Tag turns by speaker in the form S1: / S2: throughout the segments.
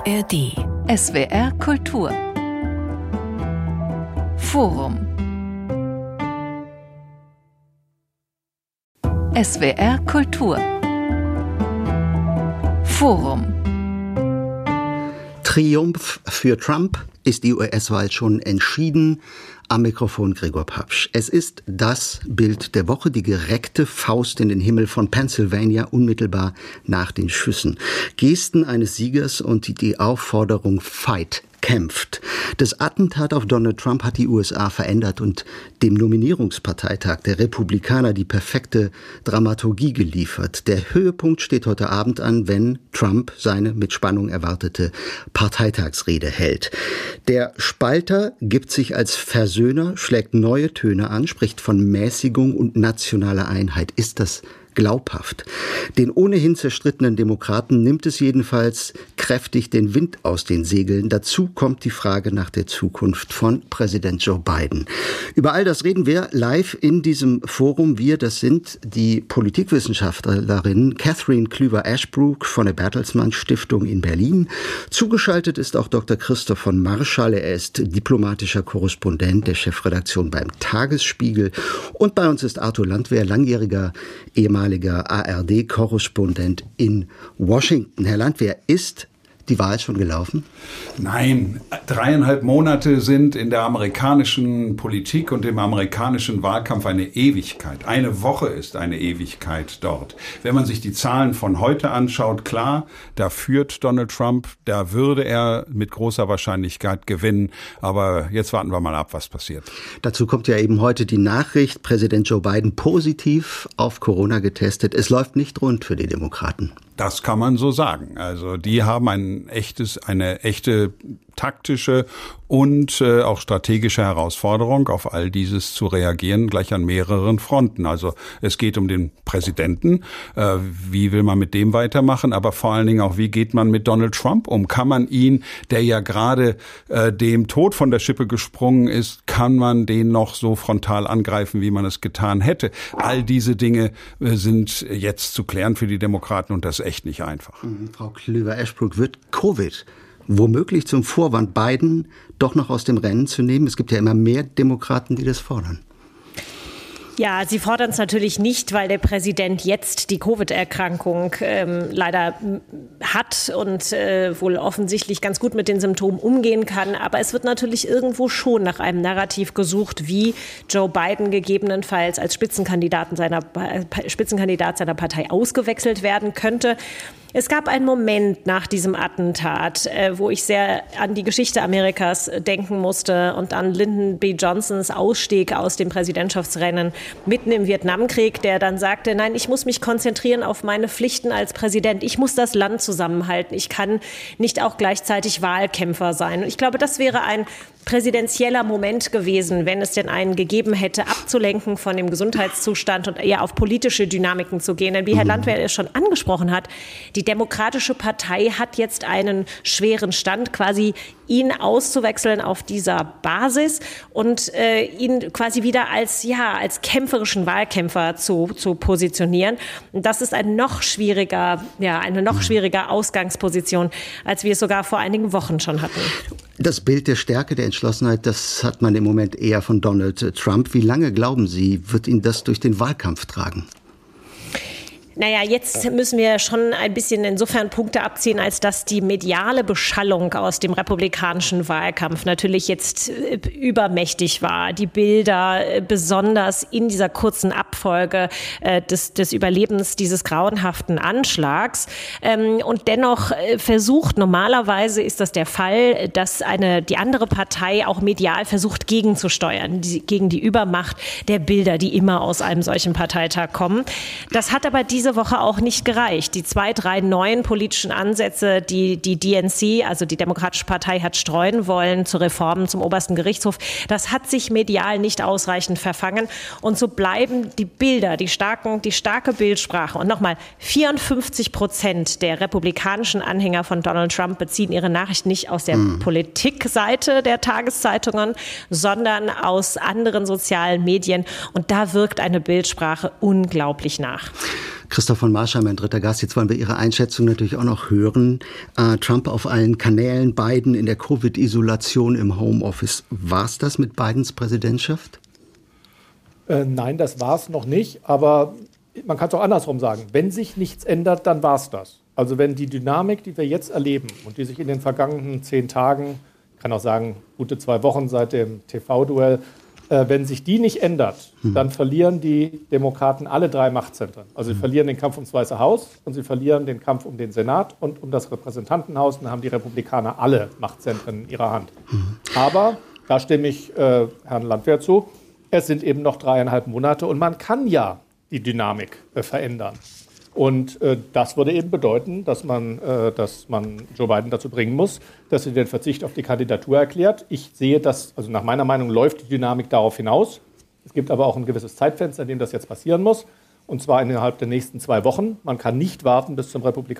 S1: ARD. SWR Kultur. Forum. SWR Kultur. Forum.
S2: Triumph für Trump. Ist die US-Wahl schon entschieden? Am Mikrofon Gregor Papsch. Es ist das Bild der Woche, die gereckte Faust in den Himmel von Pennsylvania unmittelbar nach den Schüssen. Gesten eines Siegers und die Aufforderung Fight. Kämpft. Das Attentat auf Donald Trump hat die USA verändert und dem Nominierungsparteitag der Republikaner die perfekte Dramaturgie geliefert. Der Höhepunkt steht heute Abend an, wenn Trump seine mit Spannung erwartete Parteitagsrede hält. Der Spalter gibt sich als Versöhner, schlägt neue Töne an, spricht von Mäßigung und nationaler Einheit. Ist das glaubhaft? Den ohnehin zerstrittenen Demokraten nimmt es jedenfalls kräftig den Wind aus den Segeln. Dazu kommt die Frage nach der Zukunft von Präsident Joe Biden. Über all das reden wir live in diesem Forum. Das sind die Politikwissenschaftlerinnen Catherine Klüver-Ashbrook von der Bertelsmann Stiftung in Berlin. Zugeschaltet ist auch Dr. Christoph von Marschall. Er ist diplomatischer Korrespondent der Chefredaktion beim Tagesspiegel. Und bei uns ist Arthur Landwehr, langjähriger ehemaliger ARD-Korrespondent in Washington. Herr Landwehr, ist die Wahl schon gelaufen?
S3: Nein, 3,5 Monate sind in der amerikanischen Politik und im amerikanischen Wahlkampf eine Ewigkeit. Eine Woche ist eine Ewigkeit dort. Wenn man sich die Zahlen von heute anschaut, klar, da führt Donald Trump, da würde er mit großer Wahrscheinlichkeit gewinnen. Aber jetzt warten wir mal ab, was passiert.
S2: Dazu kommt ja eben heute die Nachricht, Präsident Joe Biden positiv auf Corona getestet. Es läuft nicht rund für die Demokraten.
S3: Das kann man so sagen. Also die haben eine echte taktische und auch strategische Herausforderung, auf all dieses zu reagieren, gleich an mehreren Fronten. Also es geht um den Präsidenten, wie will man mit dem weitermachen, aber vor allen Dingen auch, wie geht man mit Donald Trump um? Kann man ihn, der ja gerade dem Tod von der Schippe gesprungen ist, kann man den noch so frontal angreifen, wie man es getan hätte? All diese Dinge sind jetzt zu klären für die Demokraten und das ist echt nicht einfach.
S2: Frau Klüver-Ashbrook, wird Covid womöglich zum Vorwand, Biden doch noch aus dem Rennen zu nehmen? Es gibt ja immer mehr Demokraten, die das fordern.
S4: Ja, sie fordern es natürlich nicht, weil der Präsident jetzt die Covid-Erkrankung leider hat und wohl offensichtlich ganz gut mit den Symptomen umgehen kann. Aber es wird natürlich irgendwo schon nach einem Narrativ gesucht, wie Joe Biden gegebenenfalls als Spitzenkandidat seiner Partei ausgewechselt werden könnte. Es gab einen Moment nach diesem Attentat, wo ich sehr an die Geschichte Amerikas denken musste und an Lyndon B. Johnsons Ausstieg aus dem Präsidentschaftsrennen mitten im Vietnamkrieg, der dann sagte, nein, ich muss mich konzentrieren auf meine Pflichten als Präsident. Ich muss das Land zusammenhalten. Ich kann nicht auch gleichzeitig Wahlkämpfer sein. Und ich glaube, das wäre ein präsidentieller Moment gewesen, wenn es denn einen gegeben hätte, abzulenken von dem Gesundheitszustand und eher auf politische Dynamiken zu gehen. Denn wie Herr Landwehr es schon angesprochen hat, die Demokratische Partei hat jetzt einen schweren Stand, quasi ihn auszuwechseln auf dieser Basis und ihn quasi wieder als kämpferischen Wahlkämpfer zu positionieren. Und das ist eine noch schwieriger Ausgangsposition, als wir es sogar vor einigen Wochen schon hatten.
S2: Das Bild der Stärke, der Entschlossenheit, das hat man im Moment eher von Donald Trump. Wie lange, glauben Sie, wird ihn das durch den Wahlkampf tragen?
S4: Naja, jetzt müssen wir schon ein bisschen insofern Punkte abziehen, als dass die mediale Beschallung aus dem republikanischen Wahlkampf natürlich jetzt übermächtig war. Die Bilder, besonders in dieser kurzen Abfolge des Überlebens dieses grauenhaften Anschlags. Und dennoch normalerweise ist das der Fall, dass die andere Partei auch medial versucht gegenzusteuern, gegen die Übermacht der Bilder, die immer aus einem solchen Parteitag kommen. Das hat aber diese Woche auch nicht gereicht. Die 2, 3 neuen politischen Ansätze, die DNC, also die Demokratische Partei, hat streuen wollen zu Reformen zum obersten Gerichtshof, das hat sich medial nicht ausreichend verfangen. Und so bleiben die Bilder, die starke Bildsprache. Und nochmal, 54% der republikanischen Anhänger von Donald Trump beziehen ihre Nachrichten nicht aus der Politikseite der Tageszeitungen, sondern aus anderen sozialen Medien. Und da wirkt eine Bildsprache unglaublich nach.
S2: Christoph von Marschall, mein dritter Gast. Jetzt wollen wir Ihre Einschätzung natürlich auch noch hören. Trump auf allen Kanälen, Biden in der Covid-Isolation im Homeoffice. War es das mit Bidens Präsidentschaft?
S5: Nein, das war es noch nicht. Aber man kann es auch andersrum sagen. Wenn sich nichts ändert, dann war es das. Also wenn die Dynamik, die wir jetzt erleben und die sich in den vergangenen 10 Tagen, ich kann auch sagen, gute 2 Wochen seit dem TV-Duell, wenn sich die nicht ändert, dann verlieren die Demokraten alle 3 Machtzentren. Also sie verlieren den Kampf ums Weiße Haus und sie verlieren den Kampf um den Senat und um das Repräsentantenhaus. Und dann haben die Republikaner alle Machtzentren in ihrer Hand. Aber, da stimme ich Herrn Landwehr zu, es sind eben noch 3,5 Monate und man kann ja die Dynamik verändern. Und das würde eben bedeuten, dass man Joe Biden dazu bringen muss, dass er den Verzicht auf die Kandidatur erklärt. Ich sehe das, also nach meiner Meinung läuft die Dynamik darauf hinaus. Es gibt aber auch ein gewisses Zeitfenster, in dem das jetzt passieren muss. Und zwar innerhalb der nächsten 2 Wochen. Man kann nicht warten bis zum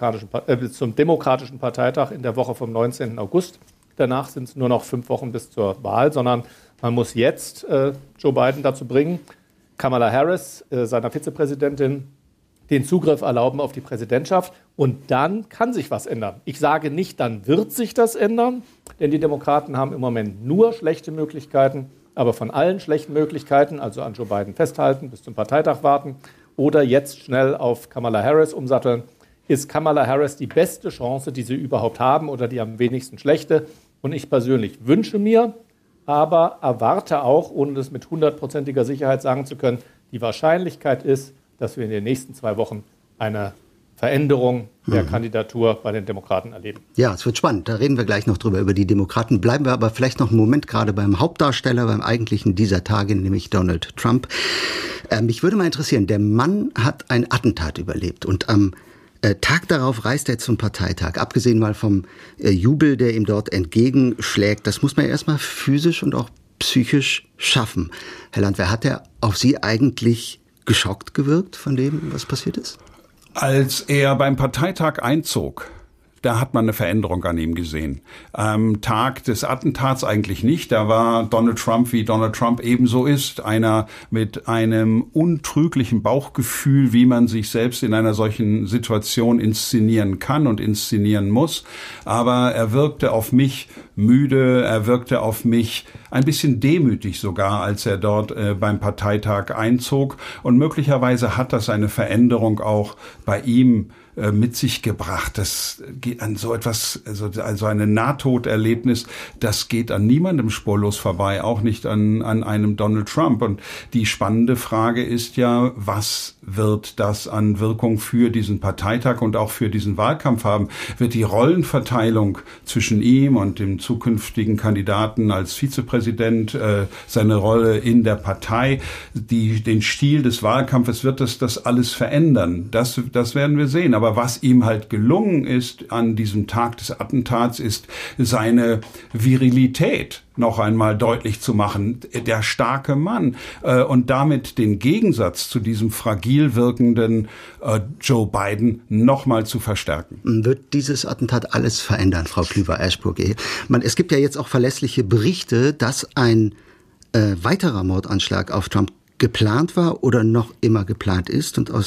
S5: Demokratischen Parteitag in der Woche vom 19. August. Danach sind es nur noch 5 Wochen bis zur Wahl, sondern man muss jetzt Joe Biden dazu bringen, Kamala Harris, seiner Vizepräsidentin, den Zugriff erlauben auf die Präsidentschaft. Und dann kann sich was ändern. Ich sage nicht, dann wird sich das ändern, denn die Demokraten haben im Moment nur schlechte Möglichkeiten. Aber von allen schlechten Möglichkeiten, also an Joe Biden festhalten, bis zum Parteitag warten oder jetzt schnell auf Kamala Harris umsatteln, ist Kamala Harris die beste Chance, die sie überhaupt haben oder die am wenigsten schlechte. Und ich persönlich wünsche mir, aber erwarte auch, ohne das mit 100%iger Sicherheit sagen zu können, die Wahrscheinlichkeit ist, dass wir in den nächsten 2 Wochen eine Veränderung der Kandidatur bei den Demokraten erleben.
S2: Ja, es wird spannend. Da reden wir gleich noch drüber, über die Demokraten. Bleiben wir aber vielleicht noch einen Moment gerade beim Hauptdarsteller, beim eigentlichen dieser Tage, nämlich Donald Trump. Mich würde mal interessieren, der Mann hat ein Attentat überlebt und am Tag darauf reist er zum Parteitag. Abgesehen mal vom Jubel, der ihm dort entgegenschlägt. Das muss man erstmal physisch und auch psychisch schaffen. Herr Landwehr, hat er auf Sie eigentlich geschockt gewirkt von dem, was passiert ist?
S3: Als er beim Parteitag einzog, da hat man eine Veränderung an ihm gesehen. Am Tag des Attentats eigentlich nicht. Da war Donald Trump, wie Donald Trump ebenso ist, einer mit einem untrüglichen Bauchgefühl, wie man sich selbst in einer solchen Situation inszenieren kann und inszenieren muss. Aber er wirkte auf mich müde, er wirkte auf mich ein bisschen demütig sogar, als er dort beim Parteitag einzog. Und möglicherweise hat das eine Veränderung auch bei ihm mit sich gebracht. Das geht an so etwas, also ein Nahtoderlebnis, das geht an niemandem spurlos vorbei, auch nicht an einem Donald Trump. Und die spannende Frage ist ja, was wird das an Wirkung für diesen Parteitag und auch für diesen Wahlkampf haben? Wird die Rollenverteilung zwischen ihm und dem zukünftigen Kandidaten als Vizepräsident, seine Rolle in der Partei, den Stil des Wahlkampfes, wird das alles verändern? Das werden wir sehen. Aber was ihm halt gelungen ist an diesem Tag des Attentats, ist seine Virilität noch einmal deutlich zu machen, der starke Mann, und damit den Gegensatz zu diesem fragil wirkenden Joe Biden noch mal zu verstärken.
S2: Wird dieses Attentat alles verändern, Frau Klüver-Eschburg? Es gibt ja jetzt auch verlässliche Berichte, dass ein weiterer Mordanschlag auf Trump geplant war oder noch immer geplant ist und zwar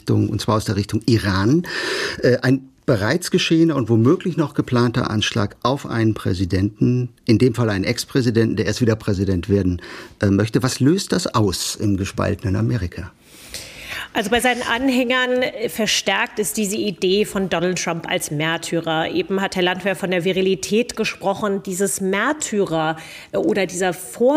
S2: aus der Richtung Iran. Ein bereits geschehener und womöglich noch geplanter Anschlag auf einen Präsidenten, in dem Fall einen Ex-Präsidenten, der erst wieder Präsident werden möchte. Was löst das aus im gespaltenen Amerika?
S4: Also bei seinen Anhängern verstärkt ist diese Idee von Donald Trump als Märtyrer. Eben hat Herr Landwehr von der Virilität gesprochen. Dieses Märtyrer oder diese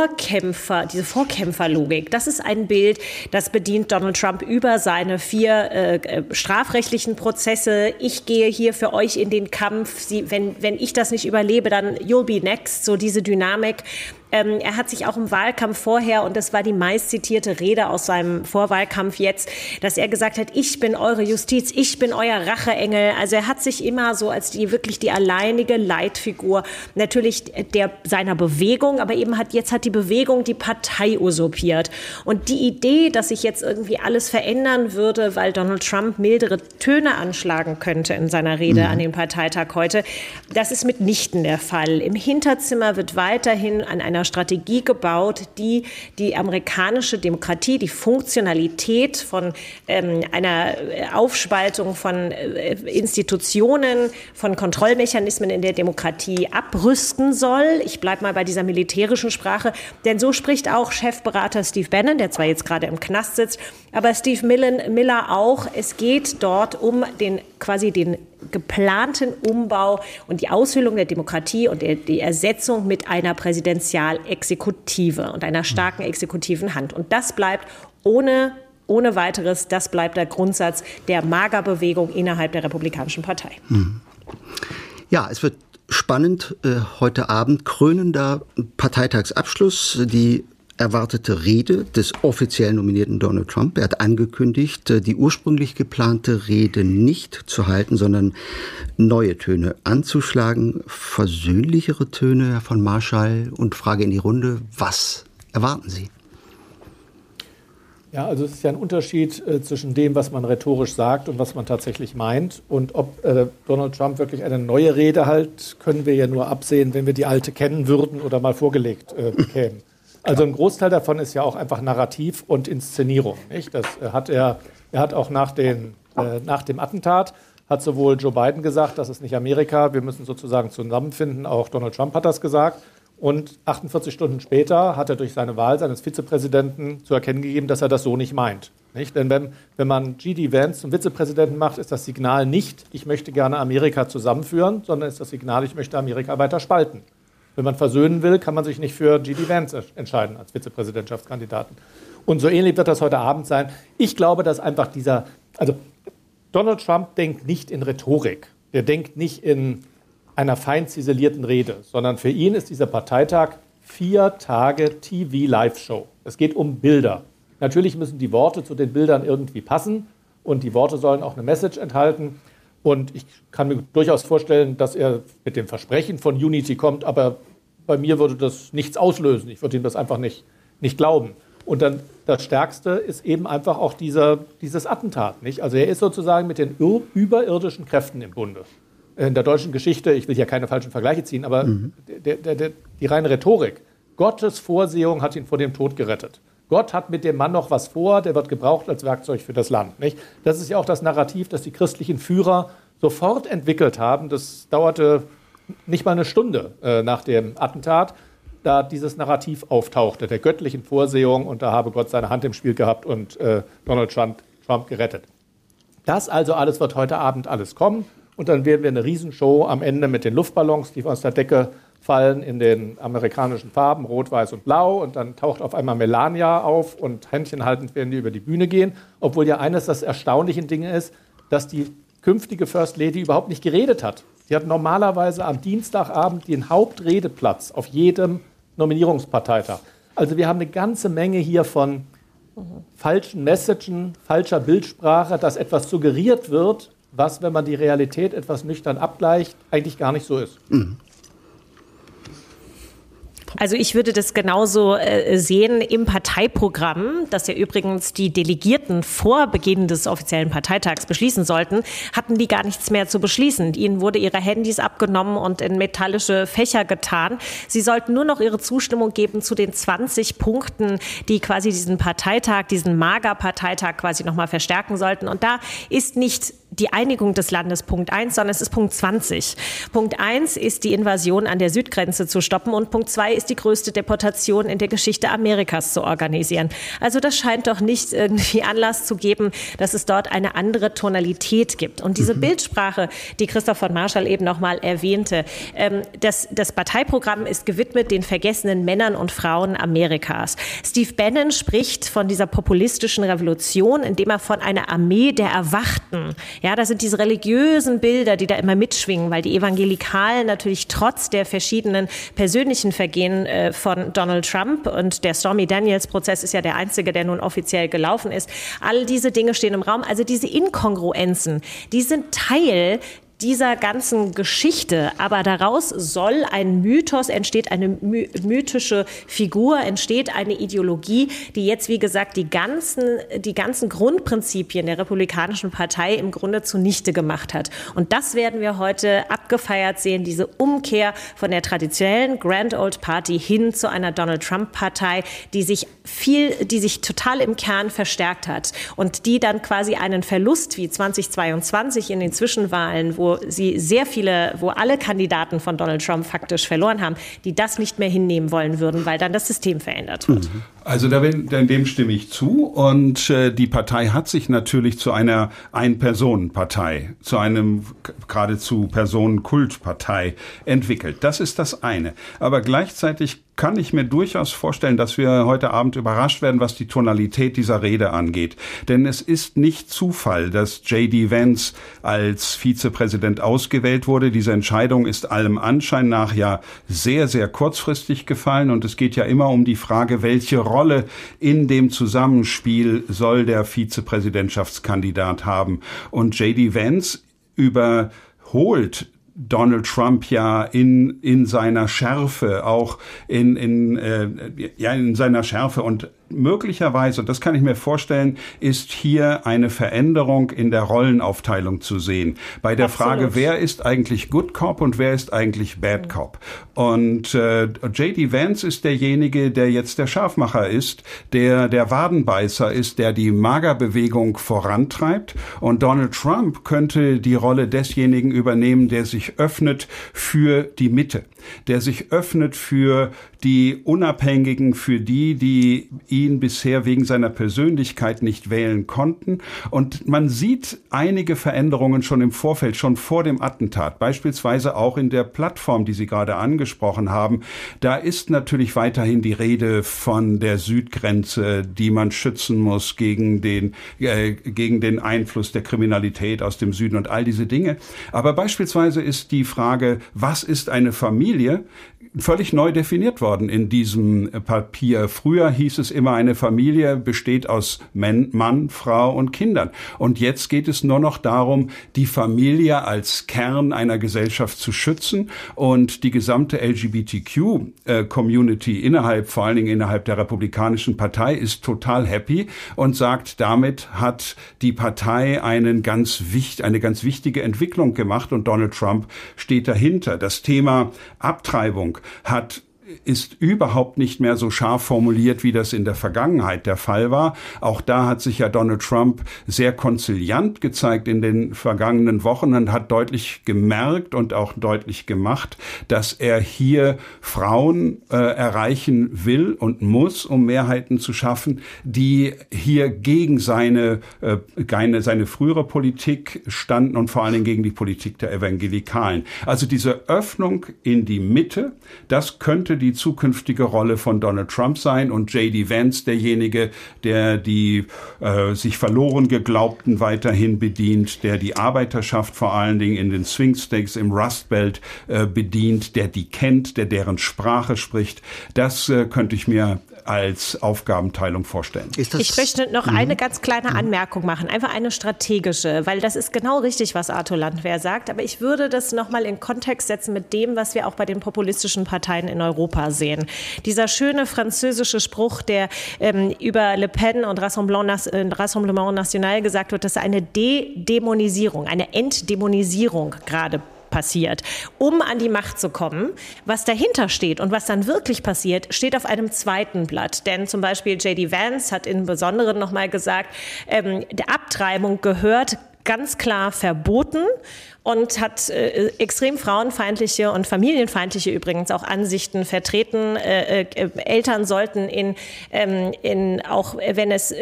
S4: Vorkämpferlogik, das ist ein Bild, das bedient Donald Trump über seine 4 strafrechtlichen Prozesse. Ich gehe hier für euch in den Kampf. Wenn ich das nicht überlebe, dann you'll be next. So diese Dynamik. Er hat sich auch im Wahlkampf vorher, und das war die meistzitierte Rede aus seinem Vorwahlkampf jetzt, dass er gesagt hat, ich bin eure Justiz, ich bin euer Racheengel. Also er hat sich immer so als wirklich die alleinige Leitfigur natürlich seiner Bewegung, aber eben hat die Bewegung die Partei usurpiert. Und die Idee, dass sich jetzt irgendwie alles verändern würde, weil Donald Trump mildere Töne anschlagen könnte in seiner Rede an dem Parteitag heute, das ist mitnichten der Fall. Im Hinterzimmer wird weiterhin an einer einer Strategie gebaut, die die amerikanische Demokratie, die Funktionalität von einer Aufspaltung von Institutionen, von Kontrollmechanismen in der Demokratie abrüsten soll. Ich bleibe mal bei dieser militärischen Sprache, denn so spricht auch Chefberater Steve Bannon, der zwar jetzt gerade im Knast sitzt, aber Steve Miller auch. Es geht dort um den geplanten Umbau und die Aushöhlung der Demokratie und die Ersetzung mit einer Präsidentialexekutive und einer starken exekutiven Hand. Und das bleibt ohne weiteres, das bleibt der Grundsatz der MAGA-Bewegung innerhalb der Republikanischen Partei.
S2: Ja, es wird spannend heute Abend. Krönender Parteitagsabschluss, die erwartete Rede des offiziell nominierten Donald Trump. Er hat angekündigt, die ursprünglich geplante Rede nicht zu halten, sondern neue Töne anzuschlagen, versöhnlichere Töne, Herr von Marschall. Und Frage in die Runde, was erwarten Sie?
S5: Ja, also es ist ja ein Unterschied zwischen dem, was man rhetorisch sagt und was man tatsächlich meint. Und ob Donald Trump wirklich eine neue Rede hält, können wir ja nur absehen, wenn wir die alte kennen würden oder mal vorgelegt bekämen. Also ein Großteil davon ist ja auch einfach Narrativ und Inszenierung. Nicht? Das er hat auch nach dem Attentat, hat sowohl Joe Biden gesagt, das ist nicht Amerika, wir müssen sozusagen zusammenfinden, auch Donald Trump hat das gesagt. Und 48 Stunden später hat er durch seine Wahl seines Vizepräsidenten zu erkennen gegeben, dass er das so nicht meint. Nicht? Denn wenn man G.D. Vance zum Vizepräsidenten macht, ist das Signal nicht, ich möchte gerne Amerika zusammenführen, sondern ist das Signal, ich möchte Amerika weiter spalten. Wenn man versöhnen will, kann man sich nicht für G.D. Vance entscheiden als Vizepräsidentschaftskandidaten. Und so ähnlich wird das heute Abend sein. Ich glaube, dass einfach Donald Trump denkt nicht in Rhetorik. Der denkt nicht in einer fein ziselierten Rede, sondern für ihn ist dieser Parteitag 4 Tage TV-Live-Show. Es geht um Bilder. Natürlich müssen die Worte zu den Bildern irgendwie passen und die Worte sollen auch eine Message enthalten. Und ich kann mir durchaus vorstellen, dass er mit dem Versprechen von Unity kommt, aber bei mir würde das nichts auslösen. Ich würde ihm das einfach nicht glauben. Und dann das Stärkste ist eben einfach auch dieses Attentat. Nicht? Also er ist sozusagen mit den überirdischen Kräften im Bunde. In der deutschen Geschichte, ich will hier keine falschen Vergleiche ziehen, aber die reine Rhetorik, Gottes Vorsehung hat ihn vor dem Tod gerettet. Gott hat mit dem Mann noch was vor, der wird gebraucht als Werkzeug für das Land. Nicht? Das ist ja auch das Narrativ, das die christlichen Führer sofort entwickelt haben. Das dauerte nicht mal eine Stunde nach dem Attentat, da dieses Narrativ auftauchte, der göttlichen Vorsehung, und da habe Gott seine Hand im Spiel gehabt und Donald Trump gerettet. Das also alles wird heute Abend alles kommen. Und dann werden wir eine Riesenshow am Ende mit den Luftballons, die aus der Decke fallen in den amerikanischen Farben, Rot, Weiß und Blau. Und dann taucht auf einmal Melania auf und händchenhaltend werden die über die Bühne gehen. Obwohl ja eines das erstaunliche Ding ist, dass die künftige First Lady überhaupt nicht geredet hat. Sie hat normalerweise am Dienstagabend den Hauptredeplatz auf jedem Nominierungsparteitag. Also wir haben eine ganze Menge hier von falschen Messagen, falscher Bildsprache, dass etwas suggeriert wird, was, wenn man die Realität etwas nüchtern abgleicht, eigentlich gar nicht so ist.
S4: Also ich würde das genauso sehen im Parteiprogramm, das ja übrigens die Delegierten vor Beginn des offiziellen Parteitags beschließen sollten, hatten die gar nichts mehr zu beschließen. Ihnen wurde ihre Handys abgenommen und in metallische Fächer getan. Sie sollten nur noch ihre Zustimmung geben zu den 20 Punkten, die quasi diesen Parteitag, diesen MAGA-Parteitag quasi nochmal verstärken sollten. Und da ist nicht die Einigung des Landes Punkt 1, sondern es ist Punkt 20. Punkt 1 ist die Invasion an der Südgrenze zu stoppen und Punkt 2 ist die größte Deportation in der Geschichte Amerikas zu organisieren. Also das scheint doch nicht irgendwie Anlass zu geben, dass es dort eine andere Tonalität gibt. Und diese Bildsprache, die Christoph von Marschall eben noch mal erwähnte, das Parteiprogramm ist gewidmet den vergessenen Männern und Frauen Amerikas. Steve Bannon spricht von dieser populistischen Revolution, indem er von einer Armee der Erwachten. Ja, das sind diese religiösen Bilder, die da immer mitschwingen, weil die Evangelikalen natürlich trotz der verschiedenen persönlichen Vergehen von Donald Trump, und der Stormy Daniels-Prozess ist ja der einzige, der nun offiziell gelaufen ist, all diese Dinge stehen im Raum. Also diese Inkongruenzen, die sind Teil dieser ganzen Geschichte. Aber daraus soll ein Mythos, entsteht eine mythische Figur, entsteht eine Ideologie, die jetzt, wie gesagt, die ganzen Grundprinzipien der Republikanischen Partei im Grunde zunichte gemacht hat. Und das werden wir heute abgefeiert sehen, diese Umkehr von der traditionellen Grand Old Party hin zu einer Donald Trump Partei, die sich total im Kern verstärkt hat und die dann quasi einen Verlust wie 2022 in den Zwischenwahlen, wo alle Kandidaten von Donald Trump faktisch verloren haben, die das nicht mehr hinnehmen wollen würden, weil dann das System verändert wird.
S3: Also dem stimme ich zu, und die Partei hat sich natürlich zu einer Ein-Personen-Partei, zu einem geradezu Personenkultpartei entwickelt. Das ist das eine. Aber gleichzeitig kann ich mir durchaus vorstellen, dass wir heute Abend überrascht werden, was die Tonalität dieser Rede angeht. Denn es ist nicht Zufall, dass J.D. Vance als Vizepräsident ausgewählt wurde. Diese Entscheidung ist allem Anschein nach ja sehr, sehr kurzfristig gefallen. Und es geht ja immer um die Frage, welche Rolle in dem Zusammenspiel soll der Vizepräsidentschaftskandidat haben. Und J.D. Vance überholt Donald Trump ja in seiner Schärfe, auch in seiner Schärfe, und möglicherweise, das kann ich mir vorstellen, ist hier eine Veränderung in der Rollenaufteilung zu sehen. Bei der Frage, wer ist eigentlich Good Cop und wer ist eigentlich Bad Cop? Und J.D. Vance ist derjenige, der jetzt der Scharfmacher ist, der Wadenbeißer ist, der die MAGA-Bewegung vorantreibt. Und Donald Trump könnte die Rolle desjenigen übernehmen, der sich öffnet für die Mitte, der sich öffnet für die Unabhängigen, für die ihn bisher wegen seiner Persönlichkeit nicht wählen konnten. Und man sieht einige Veränderungen schon im Vorfeld, schon vor dem Attentat, beispielsweise auch in der Plattform, die Sie gerade angesprochen haben. Da ist natürlich weiterhin die Rede von der Südgrenze, die man schützen muss gegen den Einfluss der Kriminalität aus dem Süden und all diese Dinge. Aber beispielsweise ist die Frage, was ist eine Familie, völlig neu definiert worden in diesem Papier. Früher hieß es immer, eine Familie besteht aus Mann, Frau und Kindern. Und jetzt geht es nur noch darum, die Familie als Kern einer Gesellschaft zu schützen, und die gesamte LGBTQ-Community vor allen Dingen innerhalb der Republikanischen Partei ist total happy und sagt, damit hat die Partei eine ganz wichtige Entwicklung gemacht, und Donald Trump steht dahinter. Das Thema Abtreibung ist überhaupt nicht mehr so scharf formuliert, wie das in der Vergangenheit der Fall war. Auch da hat sich ja Donald Trump sehr konziliant gezeigt in den vergangenen Wochen und hat deutlich gemerkt und auch deutlich gemacht, dass er hier Frauen erreichen will und muss, um Mehrheiten zu schaffen, die hier gegen seine frühere Politik standen und vor allen Dingen gegen die Politik der Evangelikalen. Also diese Öffnung in die Mitte, das könnte die zukünftige Rolle von Donald Trump sein, und J.D. Vance derjenige, der die sich verloren geglaubten weiterhin bedient, der die Arbeiterschaft vor allen Dingen in den Swing States im Rust Belt bedient, der die kennt, der deren Sprache spricht. Das könnte ich mir als Aufgabenteilung vorstellen.
S4: Ich möchte noch eine ganz kleine Anmerkung machen, einfach eine strategische, weil das ist genau richtig, was Arthur Landwehr sagt, aber ich würde das nochmal in Kontext setzen mit dem, was wir auch bei den populistischen Parteien in Europa sehen. Dieser schöne französische Spruch, der über Le Pen und Rassemblement National gesagt wird, dass eine Dämonisierung, eine Entdämonisierung gerade passiert, um an die Macht zu kommen. Was dahinter steht und was dann wirklich passiert, steht auf einem zweiten Blatt. Denn zum Beispiel J.D. Vance hat im Besonderen nochmal gesagt, der Abtreibung gehört ganz klar verboten und hat extrem frauenfeindliche und familienfeindliche übrigens auch Ansichten vertreten. Eltern sollten auch wenn es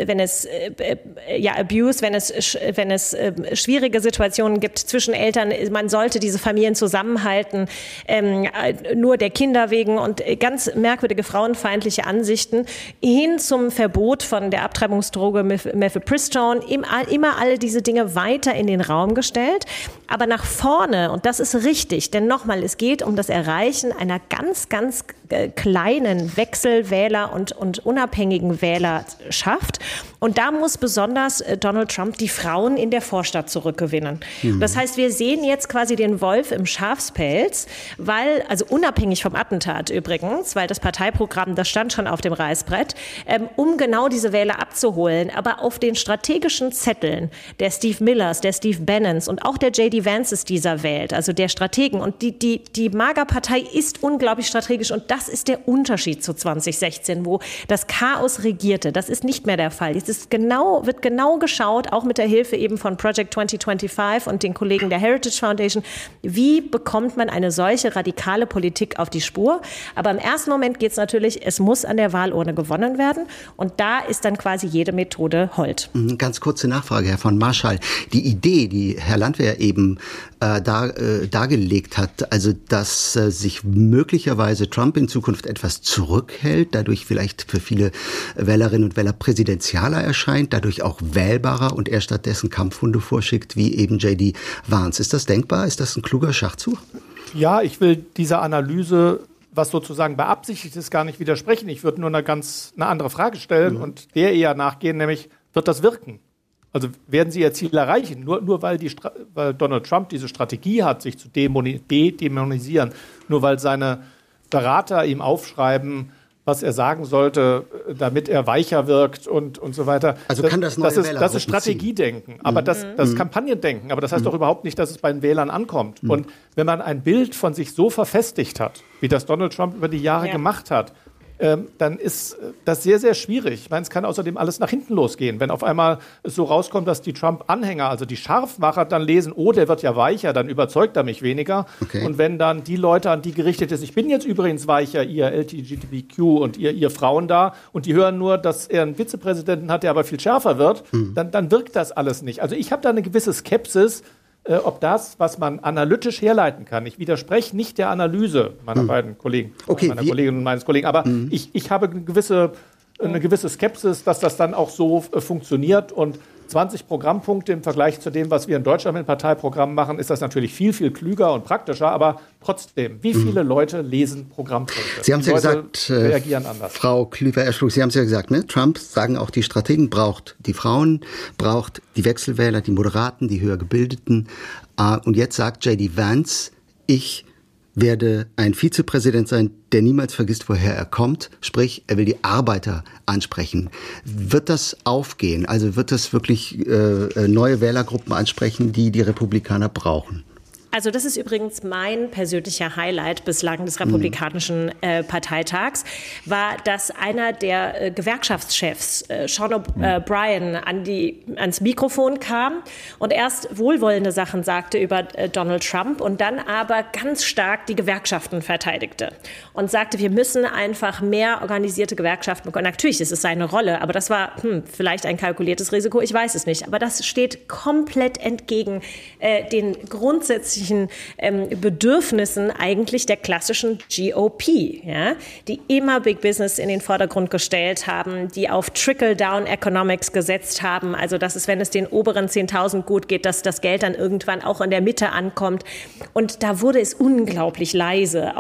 S4: schwierige Situationen gibt zwischen Eltern, man sollte diese Familien zusammenhalten, nur der Kinder wegen, und ganz merkwürdige frauenfeindliche Ansichten, hin zum Verbot von der Abtreibungsdroge Mifepristone, immer alle diese Dinge weiter in den Raum gestellt. Aber nach vorne, und das ist richtig, denn nochmal, es geht um das Erreichen einer ganz, ganz kleinen Wechselwähler und unabhängigen Wählerschaft. Und da muss besonders Donald Trump die Frauen in der Vorstadt zurückgewinnen. Das heißt, wir sehen jetzt quasi den Wolf im Schafspelz, weil, also unabhängig vom Attentat übrigens, weil das Parteiprogramm, das stand schon auf dem Reißbrett, um genau diese Wähler abzuholen, aber auf den strategischen Zetteln der Steve Millers, der Steve Bannons und auch der J.D. Vances dieser Welt, also der Strategen. Und die MAGA-Partei ist unglaublich strategisch, und das ist der Unterschied zu 2016, wo das Chaos regierte. Das ist nicht mehr der Fall. Es ist wird genau geschaut, auch mit der Hilfe eben von Project 2025 und den Kollegen der Heritage Foundation, wie bekommt man eine solche radikale Politik auf die Spur. Aber im ersten Moment geht es natürlich, es muss an der Wahlurne gewonnen werden, und da ist dann quasi jede Methode hold.
S2: Ganz kurze Nachfrage, Herr von Marschall. Die Idee, die Herr Landwehr eben dargelegt hat, also dass sich möglicherweise Trump in Zukunft etwas zurückhält, dadurch vielleicht für viele Wählerinnen und Wähler präsidentialer erscheint, dadurch auch wählbarer, und er stattdessen Kampfhunde vorschickt, wie eben J.D. Vance. Ist das denkbar? Ist das ein kluger Schachzug?
S5: Ja, ich will dieser Analyse, was sozusagen beabsichtigt ist, gar nicht widersprechen. Ich würde nur eine andere Frage stellen und der eher nachgehen, nämlich, wird das wirken? Also werden Sie Ihr Ziel erreichen? Nur weil Donald Trump diese Strategie hat, sich zu dämonisieren, nur weil seine Berater ihm aufschreiben, was er sagen sollte, damit er weicher wirkt und so weiter.
S2: Also kann das neue Wählergruppen
S5: das ist Strategiedenken, aber das ist Kampagnendenken. Aber das heißt doch überhaupt nicht, dass es bei den Wählern ankommt. Und wenn man ein Bild von sich so verfestigt hat, wie das Donald Trump über die Jahre gemacht hat, dann ist das sehr, sehr schwierig. Ich meine, es kann außerdem alles nach hinten losgehen. Wenn auf einmal es so rauskommt, dass die Trump-Anhänger, also die Scharfmacher, dann lesen, oh, der wird ja weicher, dann überzeugt er mich weniger. Okay. Und wenn dann die Leute, an die gerichtet ist, ich bin jetzt übrigens weicher, ihr LGBTQ und ihr Frauen da, und die hören nur, dass er einen Vizepräsidenten hat, der aber viel schärfer wird, dann wirkt das alles nicht. Also ich habe da eine gewisse Skepsis, ob das, was man analytisch herleiten kann. Ich widerspreche nicht der Analyse meiner beiden Kollegen, meiner Kollegin und meines Kollegen, aber ich habe eine gewisse Skepsis, dass das dann auch so funktioniert, und 20 Programmpunkte im Vergleich zu dem, was wir in Deutschland mit Parteiprogrammen machen, ist das natürlich viel, viel klüger und praktischer, aber trotzdem, wie viele Leute lesen Programmpunkte?
S2: Sie haben es ja gesagt,
S5: reagieren anders.
S2: Frau Klüver-Erschluck, Sie haben es ja gesagt, ne? Trump, sagen auch die Strategen, braucht die Frauen, braucht die Wechselwähler, die Moderaten, die höher Gebildeten. Und jetzt sagt J.D. Vance, ich werde ein Vizepräsident sein, der niemals vergisst, woher er kommt. Sprich, er will die Arbeiter ansprechen. Wird das aufgehen? Also wird das wirklich neue Wählergruppen ansprechen, die die Republikaner brauchen?
S4: Also das ist übrigens mein persönlicher Highlight bislang des Republikanischen Parteitags, war, dass einer der Gewerkschaftschefs, Sean O'Brien, ans Mikrofon kam und erst wohlwollende Sachen sagte über Donald Trump und dann aber ganz stark die Gewerkschaften verteidigte und sagte, wir müssen einfach mehr organisierte Gewerkschaften bekommen. Natürlich, das ist seine Rolle, aber das war vielleicht ein kalkuliertes Risiko, ich weiß es nicht. Aber das steht komplett entgegen den grundsätzlichen Bedürfnissen eigentlich der klassischen GOP, ja, die immer Big Business in den Vordergrund gestellt haben, die auf Trickle-Down Economics gesetzt haben, also dass es, wenn es den oberen 10.000 gut geht, dass das Geld dann irgendwann auch in der Mitte ankommt. Und da wurde es unglaublich leise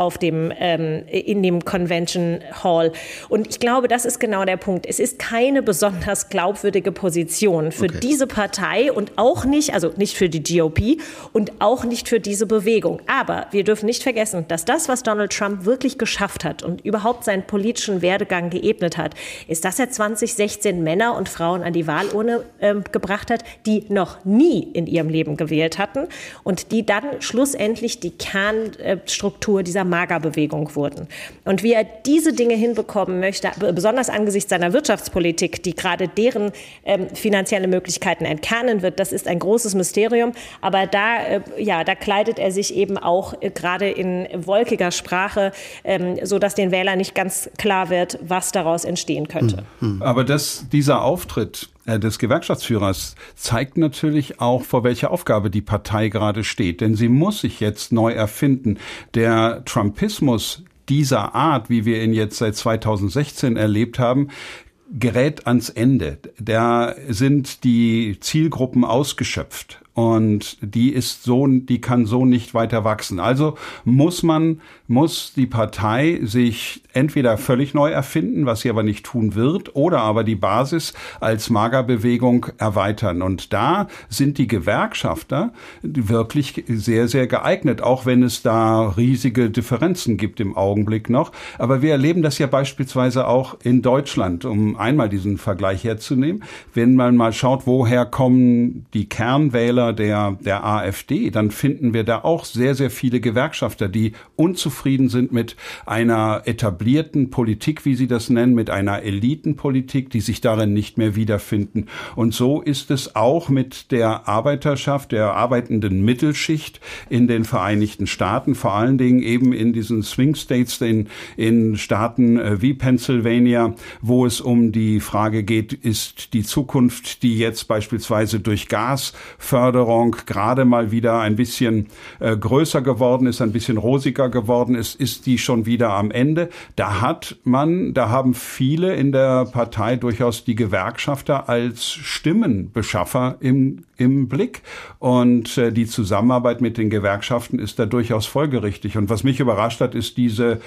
S4: in dem Convention Hall. Und ich glaube, das ist genau der Punkt. Es ist keine besonders glaubwürdige Position für diese Partei und auch nicht, also nicht für die GOP und auch nicht für diese Bewegung. Aber wir dürfen nicht vergessen, dass das, was Donald Trump wirklich geschafft hat und überhaupt seinen politischen Werdegang geebnet hat, ist, dass er 2016 Männer und Frauen an die Wahlurne gebracht hat, die noch nie in ihrem Leben gewählt hatten und die dann schlussendlich die Kernstruktur dieser MAGA-Bewegung wurden. Und wie er diese Dinge hinbekommen möchte, besonders angesichts seiner Wirtschaftspolitik, die gerade deren finanzielle Möglichkeiten entkernen wird, das ist ein großes Mysterium. Aber da kleidet er sich eben auch gerade in wolkiger Sprache, sodass den Wählern nicht ganz klar wird, was daraus entstehen könnte.
S3: Aber dieser Auftritt des Gewerkschaftsführers zeigt natürlich auch, vor welcher Aufgabe die Partei gerade steht. Denn sie muss sich jetzt neu erfinden. Der Trumpismus dieser Art, wie wir ihn jetzt seit 2016 erlebt haben, gerät ans Ende. Da sind die Zielgruppen ausgeschöpft. Und die kann so nicht weiter wachsen. Also muss die Partei sich entweder völlig neu erfinden, was sie aber nicht tun wird, oder aber die Basis als MAGA-Bewegung erweitern. Und da sind die Gewerkschafter wirklich sehr, sehr geeignet, auch wenn es da riesige Differenzen gibt im Augenblick noch. Aber wir erleben das ja beispielsweise auch in Deutschland, um einmal diesen Vergleich herzunehmen. Wenn man mal schaut, woher kommen die Kernwähler der AfD, dann finden wir da auch sehr, sehr viele Gewerkschafter, die unzufrieden sind mit einer etablierten Politik, wie sie das nennen, mit einer Elitenpolitik, die sich darin nicht mehr wiederfinden. Und so ist es auch mit der Arbeiterschaft, der arbeitenden Mittelschicht in den Vereinigten Staaten, vor allen Dingen eben in diesen Swing States, in Staaten wie Pennsylvania, wo es um die Frage geht, ist die Zukunft, die jetzt beispielsweise durch Gasförderung gerade mal wieder ein bisschen größer geworden ist, ein bisschen rosiger geworden ist die schon wieder am Ende. Da haben viele in der Partei durchaus die Gewerkschafter als Stimmenbeschaffer im Blick. Und die Zusammenarbeit mit den Gewerkschaften ist da durchaus folgerichtig. Und was mich überrascht hat, ist diese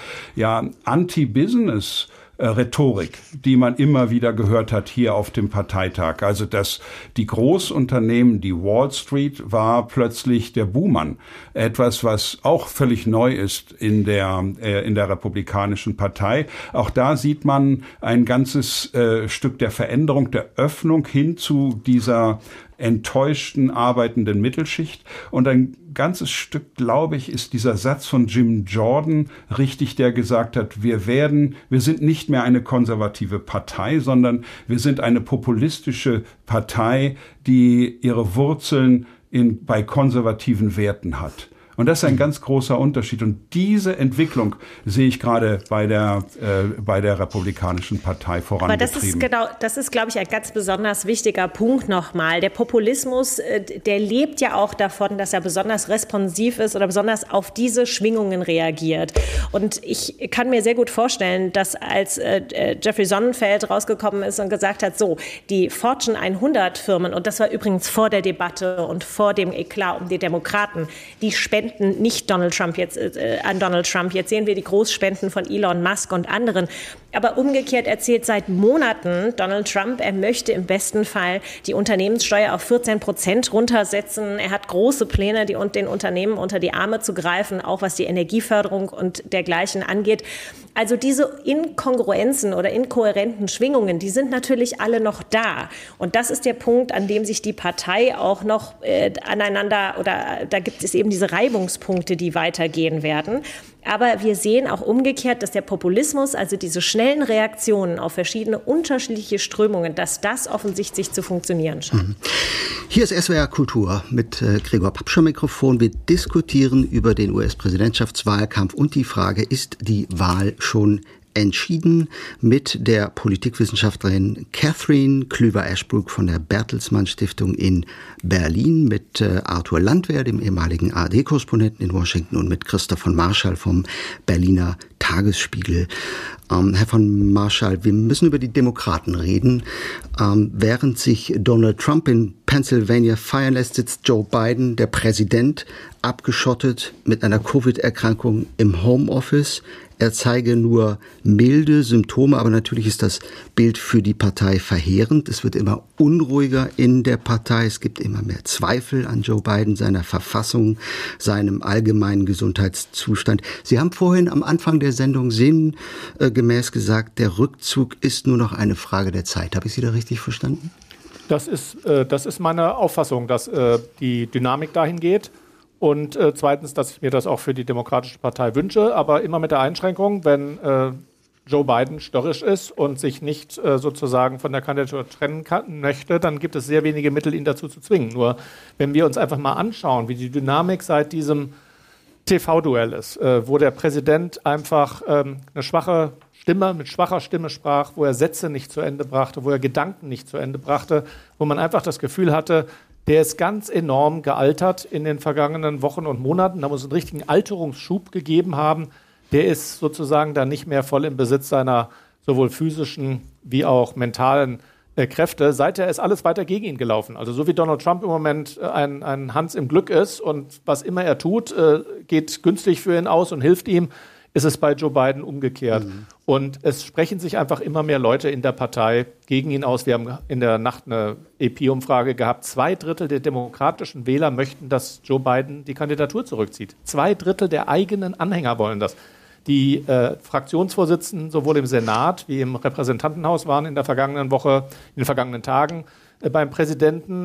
S3: Anti-Business Rhetorik, die man immer wieder gehört hat hier auf dem Parteitag. Also dass die Großunternehmen, die Wall Street war plötzlich der Buhmann. Etwas, was auch völlig neu ist in der Republikanischen Partei. Auch da sieht man ein ganzes Stück der Veränderung, der Öffnung hin zu dieser enttäuschten, arbeitenden Mittelschicht. Und ein ganzes Stück, glaube ich, ist dieser Satz von Jim Jordan richtig, der gesagt hat, wir sind nicht mehr eine konservative Partei, sondern wir sind eine populistische Partei, die ihre Wurzeln bei konservativen Werten hat. Und das ist ein ganz großer Unterschied. Und diese Entwicklung sehe ich gerade bei der Republikanischen Partei vorangetrieben.
S4: Aber das ist, glaube ich, ein ganz besonders wichtiger Punkt nochmal. Der Populismus, der lebt ja auch davon, dass er besonders responsiv ist oder besonders auf diese Schwingungen reagiert. Und ich kann mir sehr gut vorstellen, dass als Jeffrey Sonnenfeld rausgekommen ist und gesagt hat, so, die Fortune 100 Firmen, und das war übrigens vor der Debatte und vor dem Eklat um die Demokraten, die spenden nicht Donald Trump jetzt an Donald Trump. Jetzt sehen wir die Großspenden von Elon Musk und anderen. Aber umgekehrt erzählt seit Monaten Donald Trump, er möchte im besten Fall die Unternehmenssteuer auf 14% runtersetzen. Er hat große Pläne, den Unternehmen unter die Arme zu greifen, auch was die Energieförderung und dergleichen angeht. Also diese Inkongruenzen oder inkohärenten Schwingungen, die sind natürlich alle noch da. Und das ist der Punkt, an dem sich die Partei auch noch aneinander, oder da gibt es eben diese Reibungspunkte, die weitergehen werden. Aber wir sehen auch umgekehrt, dass der Populismus, also diese schnellen Reaktionen auf verschiedene unterschiedliche Strömungen, dass das offensichtlich zu funktionieren scheint.
S2: Hier ist SWR Kultur mit Gregor Papsch am Mikrofon. Wir diskutieren über den US-Präsidentschaftswahlkampf und die Frage, ist die Wahl schon entschieden, mit der Politikwissenschaftlerin Catherine Klüver-Ashbrook von der Bertelsmann Stiftung in Berlin, mit Arthur Landwehr, dem ehemaligen ARD-Korrespondenten in Washington, und mit Christoph von Marschall vom Berliner Tagesspiegel. Herr von Marschall, wir müssen über die Demokraten reden. Während sich Donald Trump in Pennsylvania feiern lässt, sitzt Joe Biden, der Präsident, abgeschottet mit einer Covid-Erkrankung im Homeoffice. Er zeige nur milde Symptome, aber natürlich ist das Bild für die Partei verheerend. Es wird immer unruhiger in der Partei. Es gibt immer mehr Zweifel an Joe Biden, seiner Verfassung, seinem allgemeinen Gesundheitszustand. Sie haben vorhin am Anfang der Sendung sinngemäß gesagt, der Rückzug ist nur noch eine Frage der Zeit. Habe ich Sie da richtig verstanden?
S5: Das ist meine Auffassung, dass die Dynamik dahin geht. Und zweitens, dass ich mir das auch für die Demokratische Partei wünsche, aber immer mit der Einschränkung, wenn Joe Biden störrisch ist und sich nicht sozusagen von der Kandidatur trennen möchte, dann gibt es sehr wenige Mittel, ihn dazu zu zwingen. Nur wenn wir uns einfach mal anschauen, wie die Dynamik seit diesem TV-Duell ist, wo der Präsident einfach eine schwache Stimme, mit schwacher Stimme sprach, wo er Sätze nicht zu Ende brachte, wo er Gedanken nicht zu Ende brachte, wo man einfach das Gefühl hatte, der ist ganz enorm gealtert in den vergangenen Wochen und Monaten. Da muss es einen richtigen Alterungsschub gegeben haben. Der ist sozusagen dann nicht mehr voll im Besitz seiner sowohl physischen wie auch mentalen Kräfte. Seither ist alles weiter gegen ihn gelaufen. Also so wie Donald Trump im Moment ein Hans im Glück ist und was immer er tut, geht günstig für ihn aus und hilft ihm, ist es bei Joe Biden umgekehrt. Und es sprechen sich einfach immer mehr Leute in der Partei gegen ihn aus. Wir haben in der Nacht eine EP-Umfrage gehabt. 2/3 der demokratischen Wähler möchten, dass Joe Biden die Kandidatur zurückzieht. 2/3 der eigenen Anhänger wollen das. Die Fraktionsvorsitzenden sowohl im Senat wie im Repräsentantenhaus waren in der vergangenen Woche, in den vergangenen Tagen beim Präsidenten.